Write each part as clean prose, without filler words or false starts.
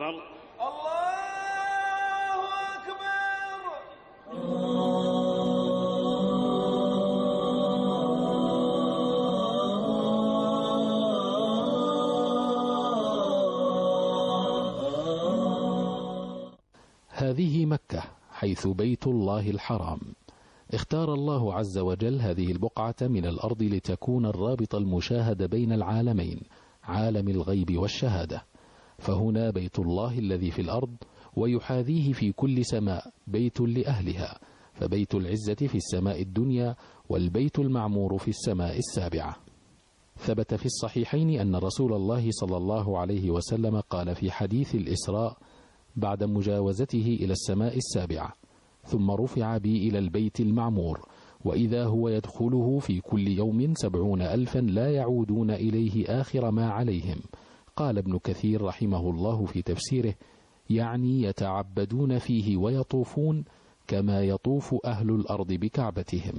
أكبر. الله أكبر. هذه مكة حيث بيت الله الحرام. اختار الله عز وجل هذه البقعة من الأرض لتكون الرابط المشاهد بين العالمين، عالم الغيب والشهادة. فهنا بيت الله الذي في الأرض، ويحاذيه في كل سماء بيت لأهلها، فبيت العزة في السماء الدنيا، والبيت المعمور في السماء السابعة. ثبت في الصحيحين أن رسول الله صلى الله عليه وسلم قال في حديث الإسراء بعد مجاوزته إلى السماء السابعة: ثم رفع بي إلى البيت المعمور، وإذا هو يدخله في كل يوم 70,000 لا يعودون إليه آخر ما عليهم. قال ابن كثير رحمه الله في تفسيره: يعني يتعبدون فيه ويطوفون كما يطوف أهل الأرض بكعبتهم.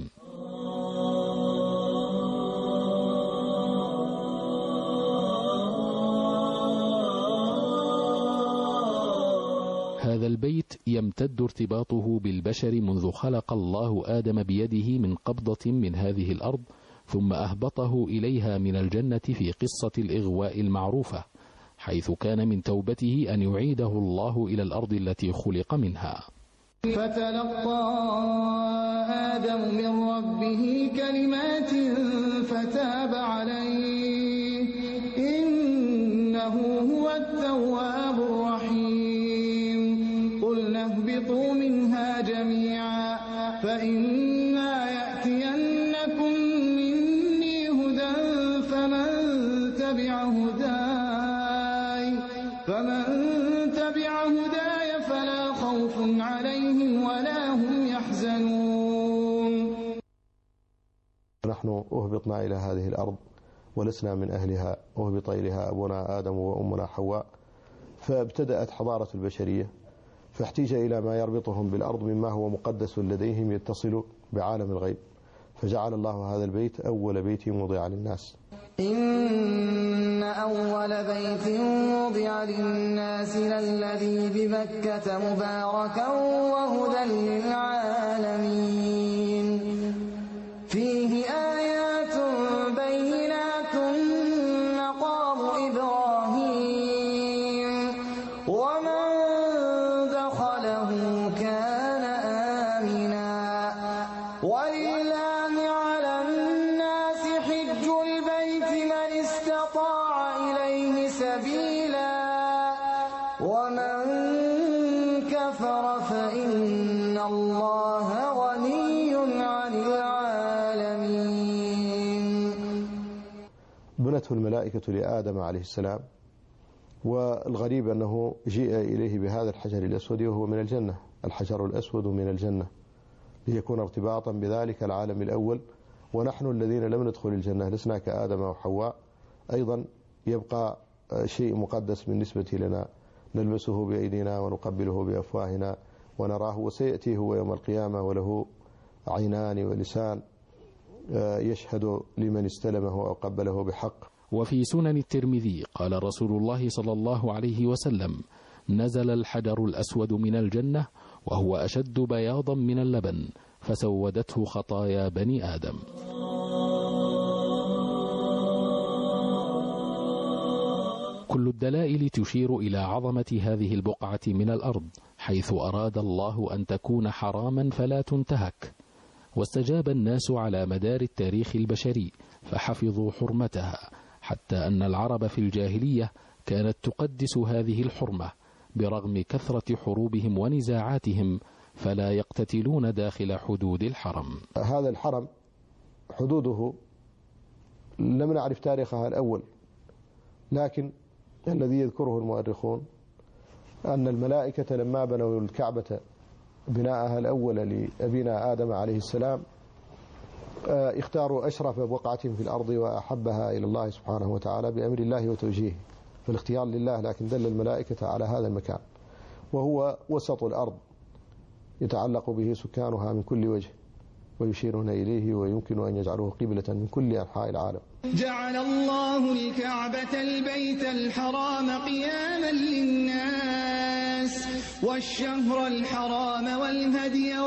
هذا البيت يمتد ارتباطه بالبشر منذ خلق الله آدم بيده من قبضة من هذه الأرض، ثم أهبطه إليها من الجنة في قصة الإغواء المعروفة، حيث كان من توبته أن يعيده الله إلى الأرض التي خلق منها. فتلقى آدم من ربه كلمات فتاب عليه إنه هو التواب الرحيم. قلنا اهبطوا منها جميعا فإما يأتينكم مني هدى فمن تبع هداي فلا خوف عليهم ولا هم يحزنون. نحن أهبطنا إلى هذه الأرض ولسنا من أهلها، أهبط إليها أبونا آدم وأمنا حواء، فابتدأت حضارة البشرية، فاحتيج إلى ما يربطهم بالأرض مما هو مقدس لديهم يتصل بعالم الغيب، فجعل الله هذا البيت أول بيت وضع للناس. إن أول بيت وضع للناس للذي ببكة مباركا وهدى للعالمين فيه آيات بينات مقام إبراهيم ومن دخله كان آمنا ولله على الناس حج البيت من استطاع إليه سبيلا ومن كفر فإن الله غني عن العالمين. بنته الملائكة لآدم عليه السلام، والغريب أنه جيء إليه بهذا الحجر الأسود وهو من الجنة، الحجر الأسود من الجنة، ليكون ارتباطا بذلك العالم الأول. ونحن الذين لم ندخل الجنة لسنا كآدم وحواء، أيضا يبقى شيء مقدس بالنسبة لنا، نلبسه بأيدينا ونقبله بأفواهنا ونراه، وسيأتي هو يوم القيامة وله عينان ولسان يشهد لمن استلمه أو قبله بحق. وفي سنن الترمذي قال رسول الله صلى الله عليه وسلم: نزل الحجر الأسود من الجنة وهو أشد بياضا من اللبن، فسودته خطايا بني آدم. كل الدلائل تشير إلى عظمة هذه البقعة من الأرض، حيث أراد الله أن تكون حراما فلا تنتهك، واستجاب الناس على مدار التاريخ البشري فحفظوا حرمتها، حتى أن العرب في الجاهلية كانت تقدس هذه الحرمة برغم كثرة حروبهم ونزاعاتهم، فلا يقتتلون داخل حدود الحرم. هذا الحرم حدوده لم نعرف تاريخها الأول، لكن الذي يذكره المؤرخون أن الملائكة لما بنوا الكعبة بناءها الأول لأبينا آدم عليه السلام اختاروا أشرف بقعة في الأرض وأحبها إلى الله سبحانه وتعالى بأمر الله وتوجيهه، فالاختيار لله، لكن دل الملائكة على هذا المكان، وهو وسط الأرض يتعلق به سكانها من كل وجه، ويشيرون إليه ويمكن أن يجعلوه قبلة من كل أنحاء العالم. جعل الله الكعبة البيت الحرام قياما للناس والشهر الحرام والهدي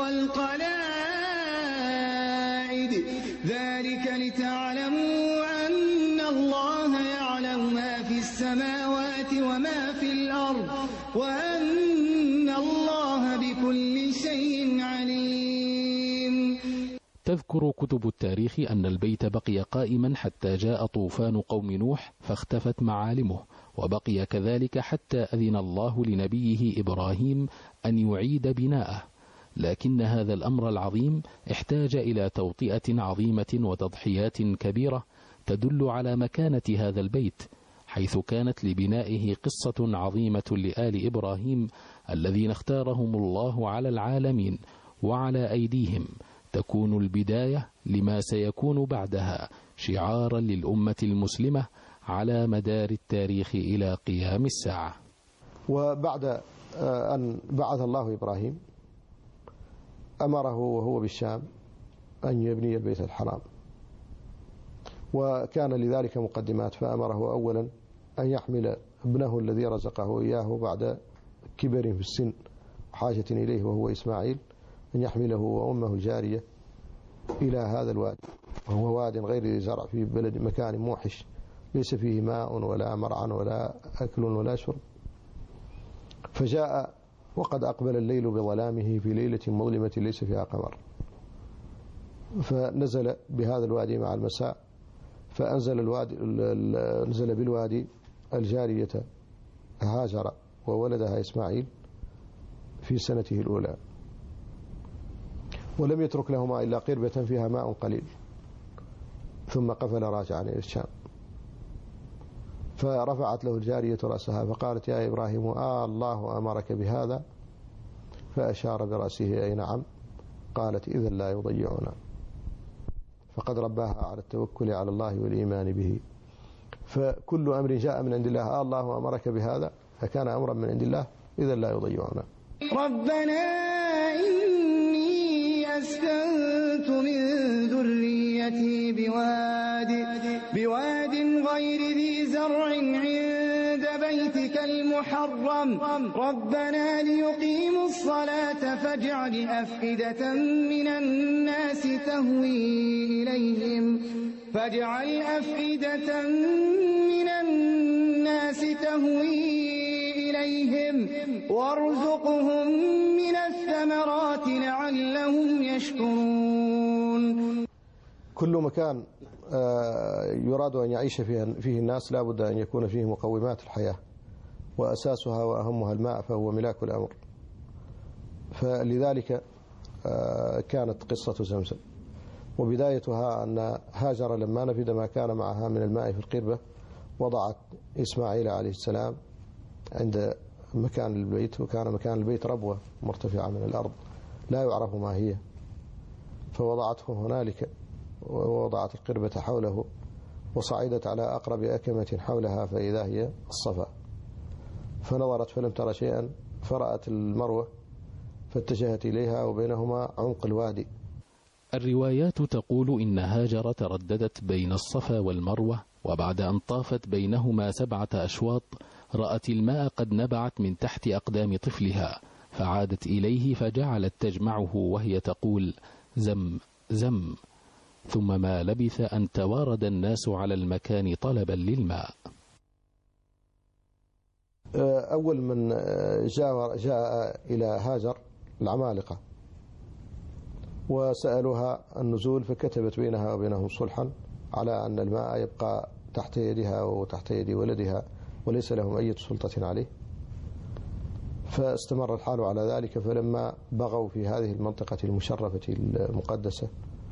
والقلائد ذلك لتعلموا أن الله يعلم ما في السماوات وما في الأرض وأن الله بكل شيء عليم. تذكر كتب التاريخ أن البيت بقي قائما حتى جاء طوفان قوم نوح فاختفت معالمه، وبقي كذلك حتى أذن الله لنبيه إبراهيم أن يعيد بناءه، لكن هذا الأمر العظيم احتاج إلى توطئة عظيمة وتضحيات كبيرة تدل على مكانة هذا البيت، حيث كانت لبنائه قصة عظيمة لآل إبراهيم الذين اختارهم الله على العالمين، وعلى أيديهم تكون البداية لما سيكون بعدها شعارا للأمة المسلمة على مدار التاريخ إلى قيام الساعة. وبعد أن بعث الله إبراهيم أمره وهو بالشام أن يبني البيت الحرام، وكان لذلك مقدمات، فأمره أولا أن يحمل ابنه الذي رزقه إياه بعد كبر في السن وحاجة إليه وهو إسماعيل، أن يحمله وأمه الجارية إلى هذا الوادي، وهو واد غير ذي زرع في بلد مكان موحش ليس فيه ماء ولا مرعى ولا أكل ولا شرب. فجاء وقد أقبل الليل بظلامه في ليلة مظلمة ليس فيها قمر، فنزل بهذا الوادي مع المساء، نزل بالوادي الجارية هاجر وولدها إسماعيل في سنته الأولى، ولم يترك لهما إلا قربة فيها ماء قليل، ثم قفل راجعا إلى الشام. فرفعت له الجارية رأسها فقالت: يا إبراهيم الله أمرك بهذا؟ فأشار برأسه أي نعم. قالت: إذا لا يضيعنا. فقد رباها على التوكل على الله والإيمان به. فكل أمر جاء من عند الله الله أمرك بهذا فكان أمرا من عند الله إذا لا يضيعنا. ربنا إني أسكنت من ذريتي بواد غير ذي زرع عند بيتك المحرم ربنا ليقيموا الصلاة فاجعل أفئدة من الناس تهوي إليهم وارزقهم من الثمرات لعلهم يشكرون. كل مكان يراد أن يعيش فيه الناس لا بد أن يكون فيه مقومات الحياة، وأساسها وأهمها الماء، فهو ملاك الأمر. فلذلك كانت قصة زمزم، وبدايتها أن هاجر لما نفد ما كان معها من الماء في القربة وضعت إسماعيل عليه السلام عند مكان البيت، وكان مكان البيت ربوة مرتفعة من الأرض لا يعرف ما هي، فوضعته هنالك ووضعت القربة حوله وصعدت على أقرب أكمة حولها فإذا هي الصفا، فنظرت فلم ترى شيئا، فرأت المروة فاتجهت إليها وبينهما عمق الوادي. الروايات تقول إن هاجر ترددت بين الصفا والمروة، وبعد أن طافت بينهما 7 أشواط رأت الماء قد نبعت من تحت أقدام طفلها، فعادت إليه فجعلت تجمعه وهي تقول: زم زم. ثم ما لبث أن توارد الناس على المكان طلبا للماء. أول من جاء إلى هاجر العمالقة وسألوها النزول، فكتبت بينها وبينهم صلحا على أن الماء يبقى تحت يدها وتحت يد ولدها وليس لهم أي سلطة عليه. فاستمر الحال على ذلك، فلما بغوا في هذه المنطقة المشرفة المقدسة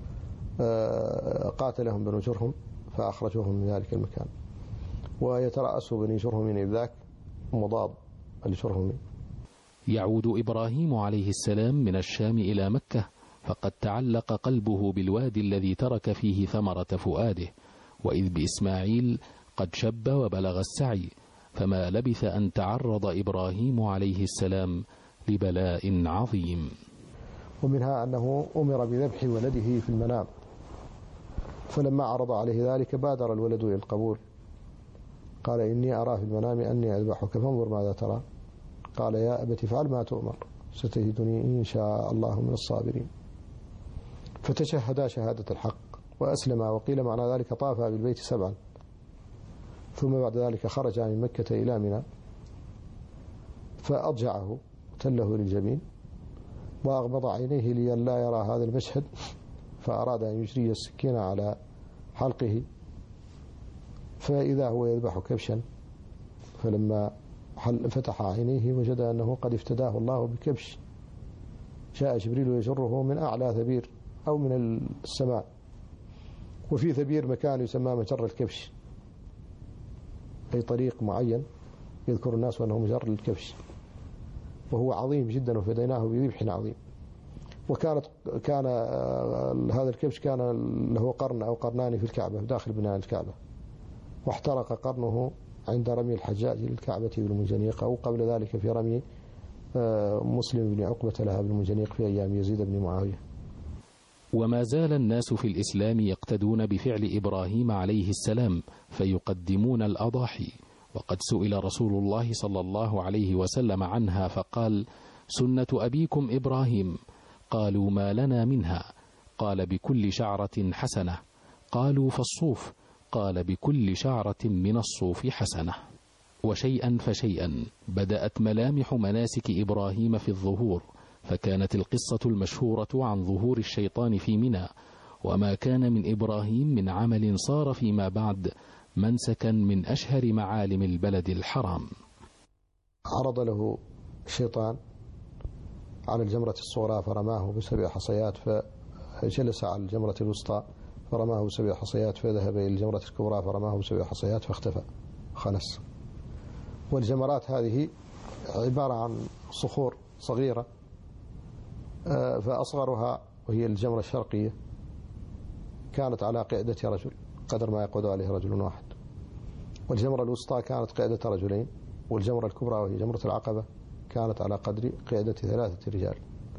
قاتلهم بنو جرهم فأخرجوهم من ذلك المكان، ويترأس بني جرهم إذ ذاك مضاد لجرهم. يعود إبراهيم عليه السلام من الشام إلى مكة، فقد تعلق قلبه بالوادي الذي ترك فيه ثمرة فؤاده، وإذ بإسماعيل قد شب وبلغ السعي، فما لبث أن تعرض إبراهيم عليه السلام لبلاء عظيم. ومنها أنه أمر بذبح ولده في المنام، فلما عرض عليه ذلك بادر الولد إلى القبول، قال إني أرى في المنام أني أذبحك فانظر ماذا ترى. قال يا أبت افعل ما تؤمر ستجدني إن شاء الله من الصابرين. فتشهدا شهادة الحق وأسلما، وقيل معنى ذلك طافا بالبيت 7، ثم بعد ذلك خرج من مكة إلى منى فأضجعه تله للجبين وأغمض عينيه لئلا يرى هذا المشهد، فأراد أن يجري السكين على حلقه فإذا هو يذبح كبشا، فلما فتح عينيه وجد أنه قد افتداه الله بكبش. جاء جبريل يجره من أعلى ثبير أو من السماء، وفي ثبير مكان يسمى مجر الكبش، أي طريق معين يذكر الناس أنه مجر الكبش، وهو عظيم جدا وفديناه بذبح عظيم. كان هذا الكبش كان له قرن أو قرنان في الكعبة داخل بناء الكعبة، واحترق قرنه عند رمي الحجاج للكعبة بالمنجنيق، أو قبل ذلك في رمي مسلم بن عقبة لها بالمنجنيق في أيام يزيد بن معاوية. وما زال الناس في الإسلام يقتدون بفعل إبراهيم عليه السلام فيقدمون الأضاحي، وقد سئل رسول الله صلى الله عليه وسلم عنها فقال: سنة أبيكم إبراهيم. قالوا: ما لنا منها؟ قال: بكل شعرة حسنة. قالوا: فالصوف؟ قال: بكل شعرة من الصوف حسنة. وشيئا فشيئا بدأت ملامح مناسك إبراهيم في الظهور، فكانت القصة المشهورة عن ظهور الشيطان في منى، وما كان من إبراهيم من عمل صار فيما بعد منسكا من أشهر معالم البلد الحرام. عرض له الشيطان على الجمرة الصغرى فرماه ب7 حصيات، فجلس على الجمرة الوسطى فرماه ب7 حصيات، فذهب إلى الجمرة الكبرى فرماه ب7 حصيات فاختفى خنس. والجمرات هذه عبارة عن صخور صغيرة، فأصغرها وهي الجمرة الشرقية كانت على قعدة رجل قدر ما يقعد عليه رجل واحد، والجمرة الوسطى كانت قعدة رجلين، والجمرة الكبرى وهي جمرة العقبة كانت على قدر قعدة 3 رجال.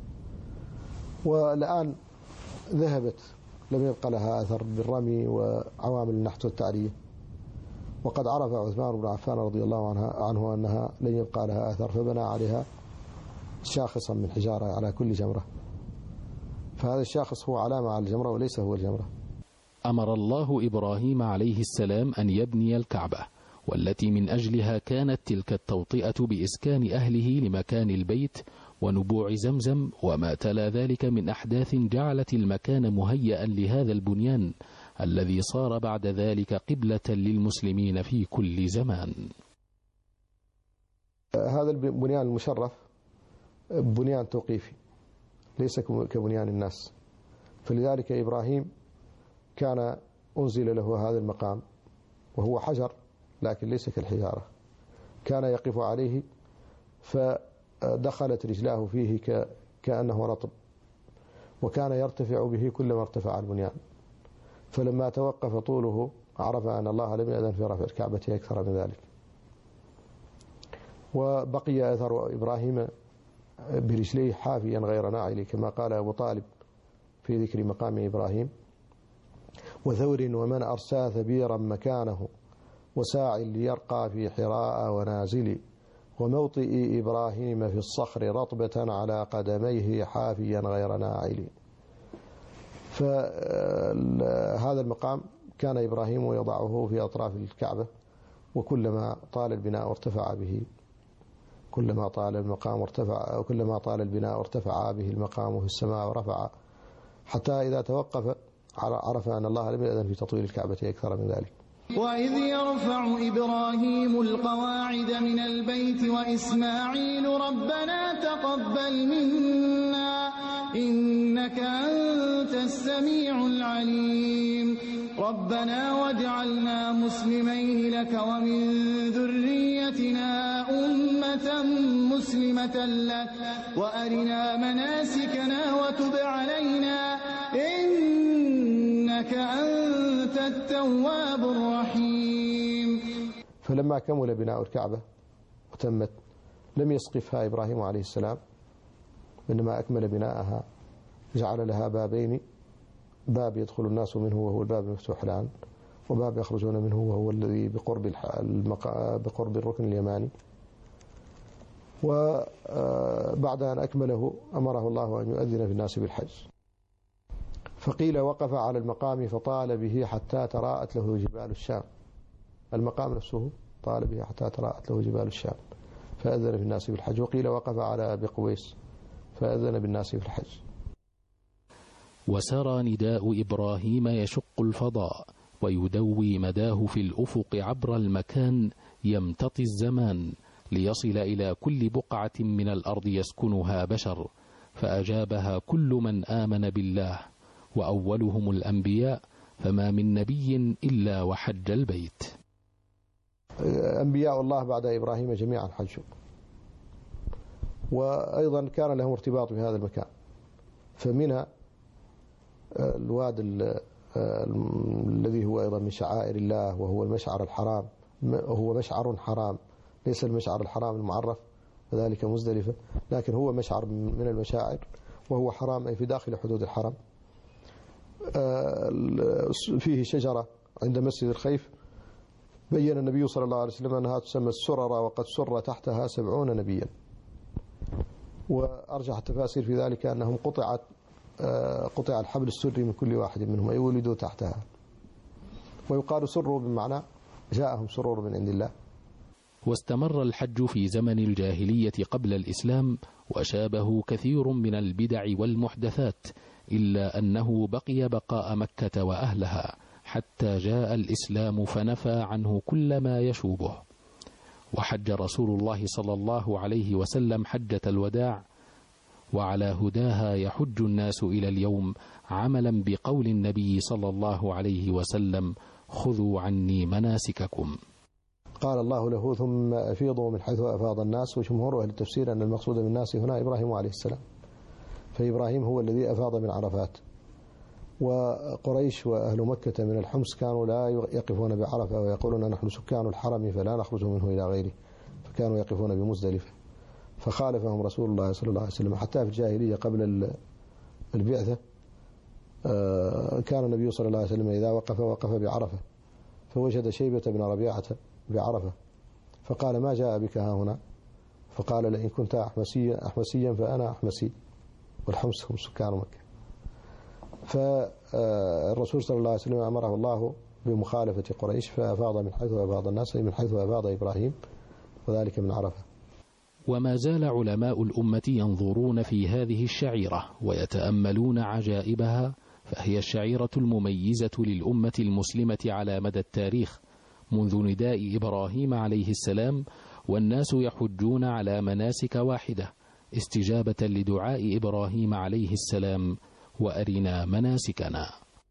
والآن ذهبت لم يبقى لها أثر بالرمي وعوامل النحت والتعرية، وقد عرف عثمان بن عفان رضي الله عنه أنها لن يبقى لها أثر، فبنى عليها شاخصا من حجارة على كل جمرة، فهذا الشاخص هو علامة على الجمرة وليس هو الجمرة. أمر الله إبراهيم عليه السلام أن يبني الكعبة، والتي من أجلها كانت تلك التوطئة بإسكان أهله لمكان البيت ونبوع زمزم وما تلا ذلك من أحداث جعلت المكان مهيئا لهذا البنيان الذي صار بعد ذلك قبلة للمسلمين في كل زمان. هذا البنيان المشرف بنيان توقيفي ليس كبنيان الناس، فلذلك إبراهيم كان أنزل له هذا المقام وهو حجر لكن ليس كالحجارة، كان يقف عليه فدخلت رجلاه فيه كأنه رطب، وكان يرتفع به كلما ارتفع البنيان، فلما توقف طوله عرف أن الله لم يأذن في رفع الكعبة أكثر من ذلك. وبقي أثر إبراهيم برجليه حافيا غير ناعل كما قال أبو طالب في ذكر مقام إبراهيم: وثور ومن أرسى ثبيرا مكانه وساع ليرقى في حراء ونازل وموطئ إبراهيم في الصخر رطبة على قدميه حافيا غير ناعل. فهذا المقام كان إبراهيم يضعه في أطراف الكعبة، وكلما طال البناء ارتفع به، كلما طال المقام ارتفع، كلما طال البناء ارتفع به المقام في السماء ورفع، حتى إذا توقف عرف أن الله لم يأذن في تطويل الكعبة أكثر من ذلك. وإذ يرفع إبراهيم القواعد من البيت وإسماعيل ربنا تقبل منا إنك أنت السميع العليم ربنا واجعلنا مسلمين لك ومن ذريتنا أمة مسلمة لك وأرنا مناسكنا وتب علينا إنك أنت التواب الرحيم. فلما كمل بناء الكعبة وتمت لم يسقفها إبراهيم عليه السلام، إنما أكمل بناءها جعل لها بابين، باب يدخل الناس منه وهو الباب المفتوح الآن، وباب يخرجون منه وهو الذي بقرب الركن اليماني. وبعد أن أكمله أمره الله أن يؤذن في الناس بالحج، فقيل وقف على المقام فطال به حتى تراءت له جبال الشام. المقام نفسه طال به حتى تراءت له جبال الشام فأذن في الناس بالحج. وقيل وقف على أبي قويس فأذن بالناس في الحج. وسرى نداء إبراهيم يشق الفضاء ويدوي مداه في الأفق عبر المكان يمتطي الزمان ليصل إلى كل بقعة من الأرض يسكنها بشر، فأجابها كل من آمن بالله، وأولهم الأنبياء، فما من نبي إلا وحج البيت. أنبياء الله بعد إبراهيم جميعا حجوا، وأيضا كان لهم ارتباط بهذا المكان. فمنها الواد الذي هو أيضا من شعائر الله، وهو المشعر الحرام، هو مشعر حرام، ليس المشعر الحرام المعرف وذلك مزدلفة، لكن هو مشعر من المشاعر وهو حرام أي في داخل حدود الحرم. فيه شجرة عند مسجد الخيف بين النبي صلى الله عليه وسلم أنها تسمى السررة، وقد سر تحتها 70 نبيا. وأرجح التفاسير في ذلك أنهم قطع الحبل السري من كل واحد منهم أي ولدوا تحتها. ويقال سروا بمعنى جاءهم سرور من عند الله. واستمر الحج في زمن الجاهلية قبل الإسلام، وشابه كثير من البدع والمحدثات، إلا أنه بقي بقاء مكة وأهلها حتى جاء الإسلام فنفى عنه كل ما يشوبه. وحج رسول الله صلى الله عليه وسلم حجة الوداع، وعلى هداها يحج الناس إلى اليوم، عملا بقول النبي صلى الله عليه وسلم: خذوا عني مناسككم. قال الله له: ثم أفيضوا من حيث أفاض الناس. وجمهور أهل التفسير أن المقصود من الناس هنا إبراهيم عليه السلام، فإبراهيم هو الذي أفاض من عرفات. وقريش وأهل مكة من الحمص كانوا لا يقفون بعرفة ويقولون نحن سكان الحرم فلا نخرج منه إلى غيره، فكانوا يقفون بمزدلفة. فخالفهم رسول الله صلى الله عليه وسلم حتى في الجاهلية قبل البعثة. كان النبي صلى الله عليه وسلم إذا وقف بعرفة، فوجد شيبة بن ربيعة بعرفة فقال: ما جاء بك ها هنا؟ فقال: لئن كنت أحمسيا فأنا أحمسي، والحمص هم سكان مكة. فالرسول صلى الله عليه وسلم أمره الله بمخالفة قريش، فأفاض من حيث أفاض الناس، أي من حيث أفاض إبراهيم، وذلك من عرفة. وما زال علماء الأمة ينظرون في هذه الشعيرة ويتأملون عجائبها، فهي الشعيرة المميزة للأمة المسلمة على مدى التاريخ، منذ نداء إبراهيم عليه السلام والناس يحجون على مناسك واحدة، استجابة لدعاء إبراهيم عليه السلام: وأرنا مناسكنا.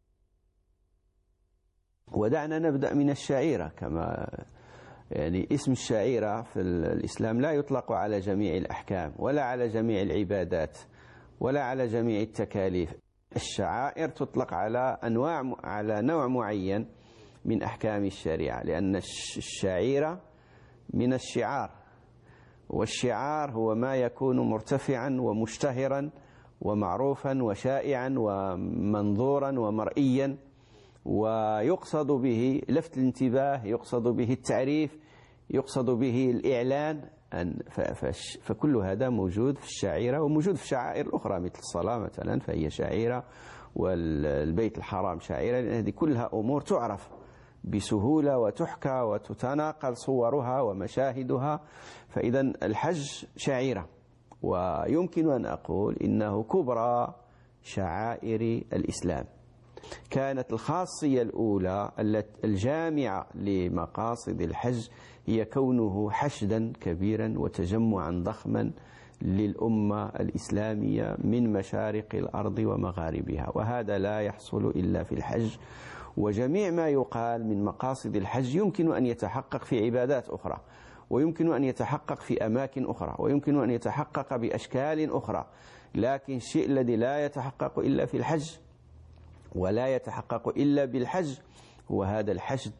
ودعنا نبدأ من الشعيرة. كما اسم الشعيرة في الإسلام لا يطلق على جميع الأحكام ولا على جميع العبادات ولا على جميع التكاليف. الشعائر تطلق على نوع معين من أحكام الشريعة، لأن الشعيرة من الشعار، والشعار هو ما يكون مرتفعا ومشتهرا ومعروفا وشائعا ومنظورا ومرئيا، ويقصد به لفت الانتباه، يقصد به التعريف، يقصد به الإعلان. فكل هذا موجود في الشعيرة وموجود في الشعائر الأخرى مثل الصلاة مثلا، فهي شعيرة، والبيت الحرام شعيرة، لأن هذه كلها أمور تعرف بسهولة وتحكى وتتناقل صورها ومشاهدها. فإذا الحج شعيرة، ويمكن أن أقول إنه كبرى شعائر الإسلام. كانت الخاصية الأولى الجامعة لمقاصد الحج هي كونه حشدا كبيرا وتجمعا ضخما للأمة الإسلامية من مشارق الأرض ومغاربها، وهذا لا يحصل إلا في الحج. وجميع ما يقال من مقاصد الحج يمكن أن يتحقق في عبادات أخرى، ويمكن أن يتحقق في أماكن أخرى، ويمكن أن يتحقق بأشكال أخرى، لكن الشيء الذي لا يتحقق إلا في الحج ولا يتحقق إلا بالحج هو هذا الحشد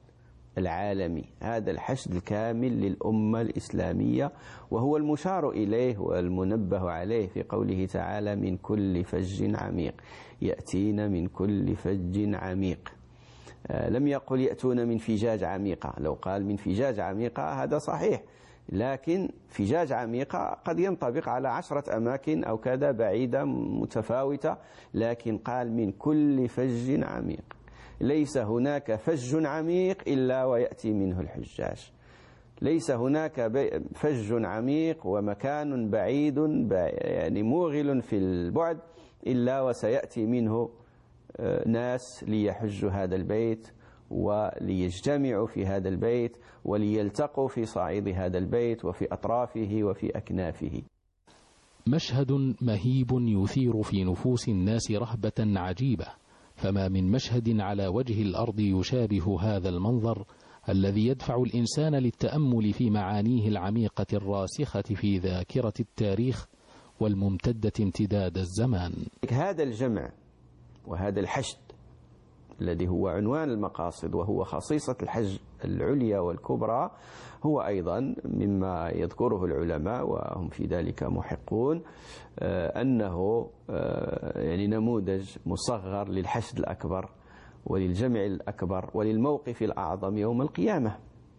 العالمي، هذا الحشد الكامل للأمة الإسلامية، وهو المشار إليه والمنبه عليه في قوله تعالى من كل فج عميق، يأتين من كل فج عميق. لم يقل يأتون من فجاج عميقة، لو قال من فجاج عميقة هذا صحيح، لكن فجاج عميقة قد ينطبق على 10 أماكن أو كذا بعيدة متفاوتة، لكن قال من كل فج عميق. ليس هناك فج عميق إلا ويأتي منه الحجاج، ليس هناك فج عميق ومكان بعيد يعني موغل في البعد إلا وسيأتي منه ناس ليحجوا هذا البيت وليجتمعوا في هذا البيت وليلتقوا في صعيد هذا البيت وفي أطرافه وفي أكنافه. مشهد مهيب يثير في نفوس الناس رهبة عجيبة، فما من مشهد على وجه الأرض يشابه هذا المنظر الذي يدفع الإنسان للتأمل في معانيه العميقة الراسخة في ذاكرة التاريخ والممتدة امتداد الزمان. هذا الجمع وهذا الحشد الذي هو عنوان المقاصد وهو خصيصة الحج العليا والكبرى هو أيضا مما يذكره العلماء وهم في ذلك محقون، أنه يعني نموذج مصغر للحشد الأكبر وللجمع الأكبر وللموقف الأعظم يوم القيامة.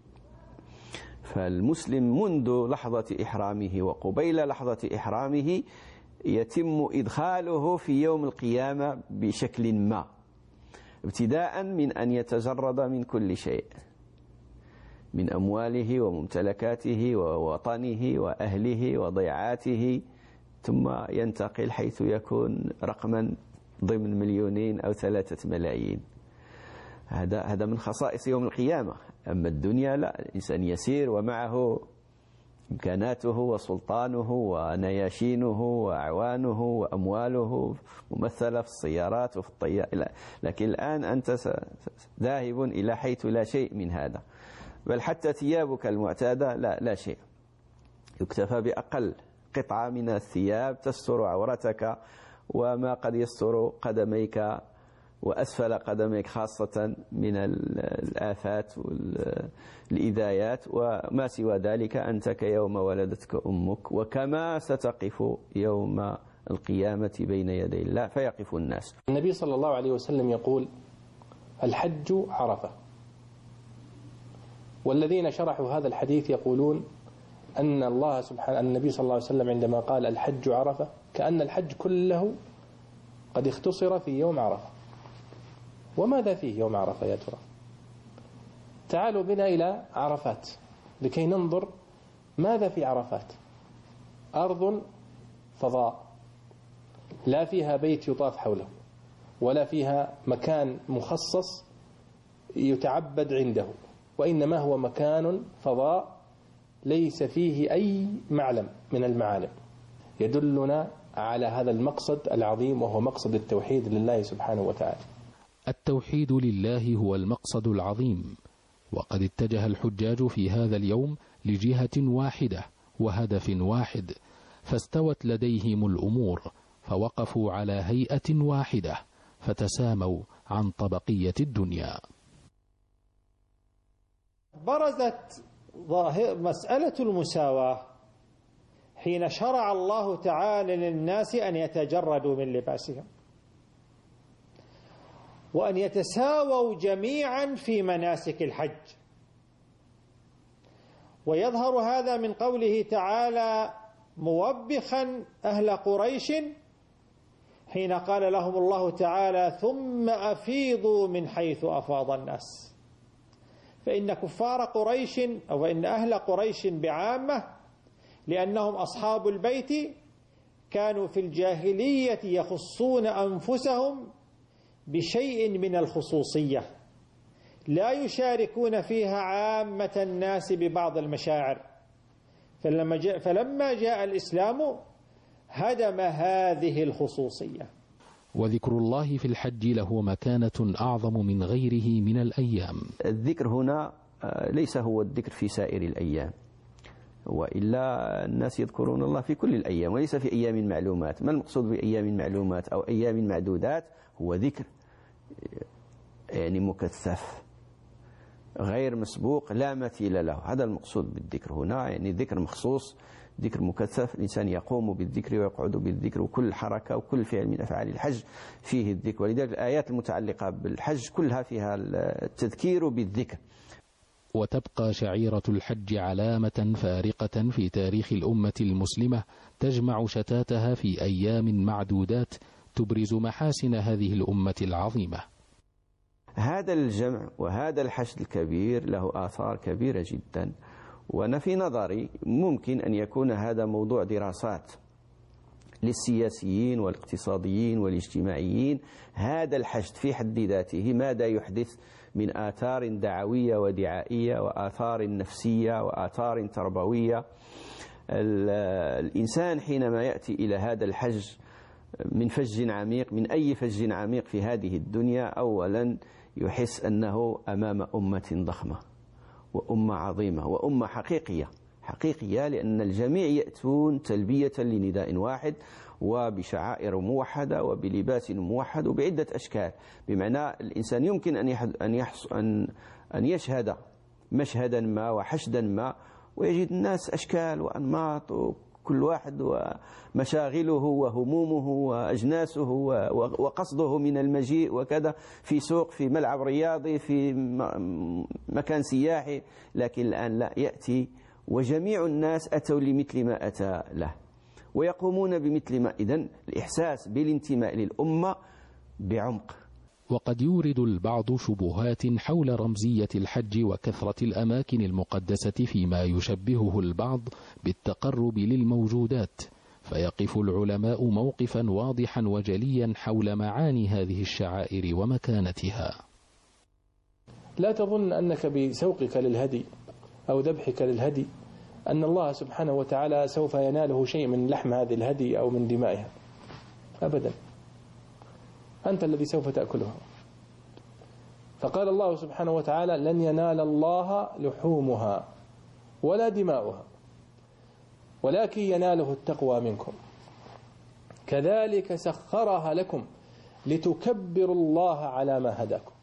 فالمسلم منذ لحظة إحرامه وقبيل لحظة إحرامه يتم إدخاله في يوم القيامة بشكل ما، ابتداء من أن يتجرد من كل شيء، من أمواله وممتلكاته ووطنه وأهله وضيعاته، ثم ينتقل حيث يكون رقما ضمن 2 أو 3 ملايين. هذا من خصائص يوم القيامة. أما الدنيا لا، الإنسان يسير ومعه إمكاناته وسلطانه ونياشينه وأعوانه وأمواله ممثلة في السيارات وفي الطيارات، لكن الآن أنت ذاهب إلى حيث لا شيء من هذا، بل حتى ثيابك المعتادة لا شيء، يكتفى بأقل قطعة من الثياب تستر عورتك وما قد يستر قدميك وأسفل قدميك خاصة من الآفات والإذايات، وما سوى ذلك أنت كيوم ولدتك أمك، وكما ستقف يوم القيامة بين يدي الله فيقف الناس. النبي صلى الله عليه وسلم يقول الحج عرفة، والذين شرحوا هذا الحديث يقولون أن الله سبحانه النبي صلى الله عليه وسلم عندما قال الحج عرفة كأن الحج كله قد اختصر في يوم عرفة. وماذا فيه يوم عرفة يا ترى؟ تعالوا بنا إلى عرفات لكي ننظر ماذا في عرفات. أرض فضاء لا فيها بيت يطاف حوله ولا فيها مكان مخصص يتعبد عنده، وإنما هو مكان فضاء ليس فيه أي معلم من المعالم يدلنا على هذا المقصد العظيم، وهو مقصد التوحيد لله سبحانه وتعالى. التوحيد لله هو المقصد العظيم، وقد اتجه الحجاج في هذا اليوم لجهة واحدة وهدف واحد، فاستوت لديهم الأمور فوقفوا على هيئة واحدة فتساموا عن طبقية الدنيا. برزت مسألة المساواة حين شرع الله تعالى للناس أن يتجردوا من لباسهم وأن يتساووا جميعا في مناسك الحج. ويظهر هذا من قوله تعالى موبخا أهل قريش حين قال لهم الله تعالى ثم أفيضوا من حيث أفاض الناس. فإن كفار قريش أو إن أهل قريش بعامة لأنهم أصحاب البيت كانوا في الجاهلية يخصون أنفسهم بشيء من الخصوصية لا يشاركون فيها عامة الناس ببعض المشاعر، فلما جاء الإسلام هدم هذه الخصوصية. وذكر الله في الحج له مكانة أعظم من غيره من الأيام. الذكر هنا ليس هو الذكر في سائر الأيام، وإلا الناس يذكرون الله في كل الأيام وليس في أيام معلومات. ما المقصود بأيام معلومات أو أيام معدودات؟ هو ذكر يعني مكثف غير مسبوق لا مثيل له. هذا المقصود بالذكر هنا، يعني ذكر مخصوص، ذكر مكثف، الإنسان يقوم بالذكر ويقعد بالذكر، وكل حركة وكل فعل من أفعال الحج فيه الذكر. ولذلك الآيات المتعلقة بالحج كلها فيها التذكير بالذكر. وتبقى شعيرة الحج علامة فارقة في تاريخ الأمة المسلمة تجمع شتاتها في أيام معدودات تبرز محاسن هذه الأمة العظيمة. هذا الجمع وهذا الحشد الكبير له آثار كبيرة جدا، وأنا في نظري ممكن أن يكون هذا موضوع دراسات للسياسيين والاقتصاديين والاجتماعيين. هذا الحشد في حد ذاته ماذا يحدث من آثار دعوية ودعائية وآثار نفسية وآثار تربوية. الإنسان حينما يأتي إلى هذا الحج من فج عميق، من أي فج عميق في هذه الدنيا، أولا يحس أنه أمام أمة ضخمة وأمة عظيمة وأمة حقيقية، لأن الجميع يأتون تلبية لنداء واحد وبشعائر موحدة وبلباس موحد وبعدة أشكال. بمعنى الإنسان يمكن أن يشهد مشهدا ما وحشدا ما ويجد الناس أشكال وأنماط، وكل واحد ومشاغله وهمومه وأجناسه وقصده من المجيء وكذا، في سوق، في ملعب رياضي، في مكان سياحي. لكن الآن لا، يأتي وجميع الناس أتوا لمثل ما أتى له ويقومون بمثل ما. إذن الإحساس بالانتماء للأمة بعمق. وقد يورد البعض شبهات حول رمزية الحج وكثرة الأماكن المقدسة فيما يشبهه البعض بالتقرب للموجودات، فيقف العلماء موقفا واضحا وجليا حول معاني هذه الشعائر ومكانتها. لا تظن أنك بسوقك للهدي أو ذبحك للهدي أن الله سبحانه وتعالى سوف يناله شيء من لحم هذه الهدي أو من دمائها، أبدا، أنت الذي سوف تأكلها. فقال الله سبحانه وتعالى: لن ينال الله لحومها ولا دماؤها ولكن يناله التقوى منكم كذلك سخرها لكم لتكبروا الله على ما هداكم.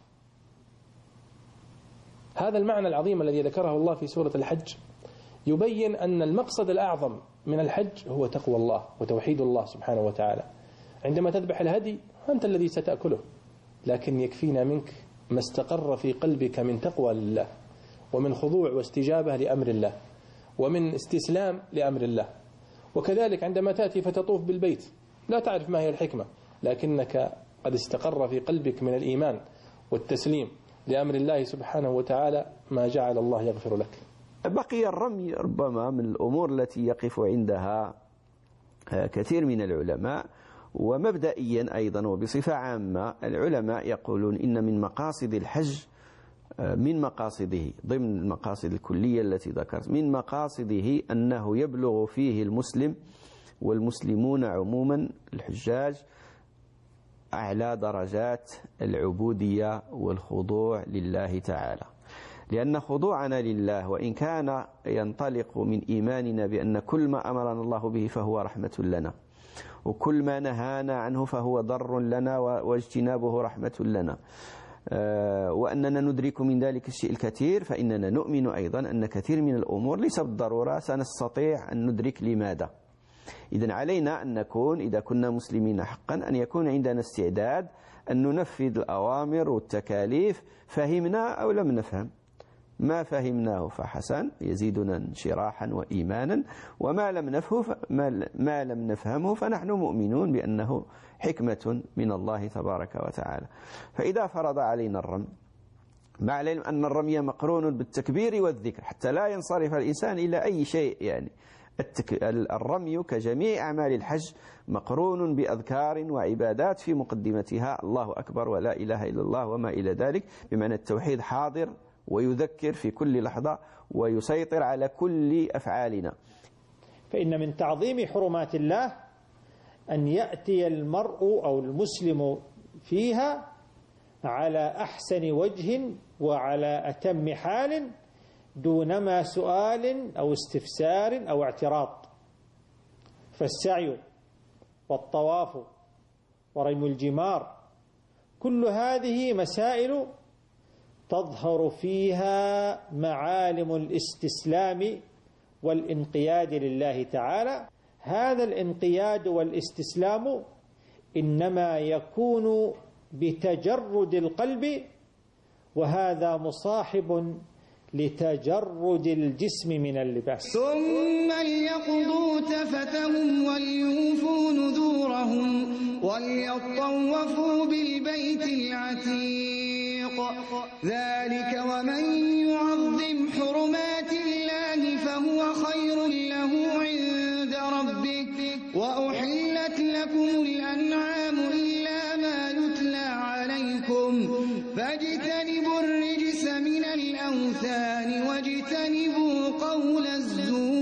هذا المعنى العظيم الذي ذكره الله في سورة الحج يبين أن المقصد الأعظم من الحج هو تقوى الله وتوحيد الله سبحانه وتعالى. عندما تذبح الهدي أنت الذي ستأكله، لكن يكفينا منك ما استقر في قلبك من تقوى لله ومن خضوع واستجابة لأمر الله ومن استسلام لأمر الله. وكذلك عندما تأتي فتطوف بالبيت لا تعرف ما هي الحكمة، لكنك قد استقر في قلبك من الإيمان والتسليم لأمر الله سبحانه وتعالى ما جعل الله يغفر لك. بقي الرمي ربما من الأمور التي يقف عندها كثير من العلماء، ومبدئيا أيضا وبصفة عامة العلماء يقولون إن من مقاصد الحج، من مقاصده ضمن المقاصد الكلية التي ذكرت، من مقاصده أنه يبلغ فيه المسلم والمسلمون عموما الحجاج أعلى درجات العبودية والخضوع لله تعالى. لأن خضوعنا لله وإن كان ينطلق من إيماننا بأن كل ما أمرنا الله به فهو رحمة لنا، وكل ما نهانا عنه فهو ضر لنا واجتنابه رحمة لنا، وأننا ندرك من ذلك الشيء الكثير، فإننا نؤمن أيضا أن كثير من الأمور ليس بالضرورة سنستطيع أن ندرك لماذا. إذن علينا أن نكون، إذا كنا مسلمين حقا، أن يكون عندنا استعداد أن ننفذ الأوامر والتكاليف فهمنا أو لم نفهم. ما فهمناه فحسن يزيدنا انشراحا وإيمانا، وما لم نفهمه فنحن مؤمنون بأنه حكمة من الله تبارك وتعالى. فإذا فرض علينا الرمي، مع العلم أن الرمي مقرون بالتكبير والذكر حتى لا ينصرف الإنسان إلى أي شيء، يعني الرمي كجميع أعمال الحج مقرون بأذكار وعبادات في مقدمتها الله أكبر ولا إله إلا الله وما إلى ذلك، بمعنى التوحيد حاضر ويذكر في كل لحظة ويسيطر على كل أفعالنا. فإن من تعظيم حرمات الله أن يأتي المرء أو المسلم فيها على أحسن وجه وعلى أتم حال دونما سؤال أو استفسار أو اعتراض. فالسعي والطواف ورمي الجمار كل هذه مسائل تظهر فيها معالم الاستسلام والانقياد لله تعالى. هذا الانقياد والاستسلام إنما يكون بتجرد القلب، وهذا مصاحب لتجرد الجسم من اللباس. ثم ليقضوا تفتهم وليوفوا نذورهم وليطوفوا بالبيت العتيق، ذلك ومن يعظم حرمات الله فهو خير له عند ربه. وأحلت لكم الأنعام إلا ما يتلى عليكم فاجتنبوا الرجس من الأوثان واجتنبوا قول الزور.